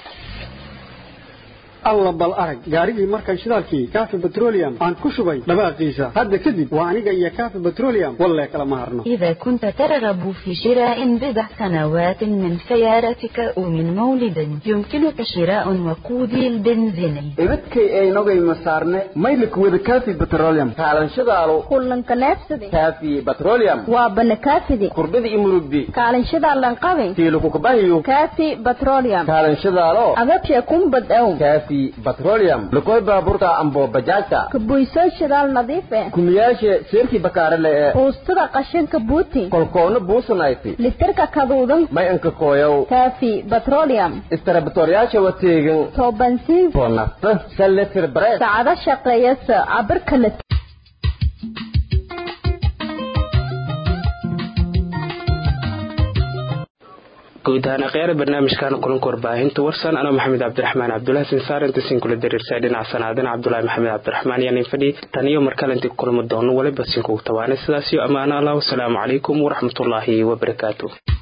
الله بالأرق جاري مركز شدالكي كافي بتروليوم عن كشبي لباقيسة هذا كذب وعنيق إيا كافي بتروليوم والله كلام مهرنا إذا كنت ترغب في شراء بضع سنوات من سيارتك أو من مولد يمكنك شراء وقودي البنزيني إبتكي أي نوغي مسارنا ميلك وذا كافي بتروليوم فعلا شدالو كلن كنافسدي كافي بتروليوم وابن كافدي كربدي إمرودي كالن شدال لنقوي تيلوكو كبايو كافي بتروليوم كالن شدالو أغبش يكون بدأو كافي بتروليوم لكوي بابورتا أمبو بجاجتا كبويسو شدال نظيفة كمياشي سيركي بكارلي وسترى قشن كبوتي كولكون بوسنايتي لتركا كدودن ما ينك كويو كافي بتروليوم استرابتورياشي وتيغن تو بنسين بونافت سلتر بريد سعادة شقيس عبر كلت guud ahaan khayr barnaamijkan kulanka warbaahinta warsan ana maxamed cabdiraxmaan cabdullaahi sinsaar inta siin kula diriirsay dhinaca sanaadana cabdullaahi maxamed cabdiraxmaan yani fadhi tan iyo markalanti kulmo doono waliba siin kugu tawaanay sidaas iyo amaana allah wassalaamu calaykum waraxmatullaahi wabarakaatuh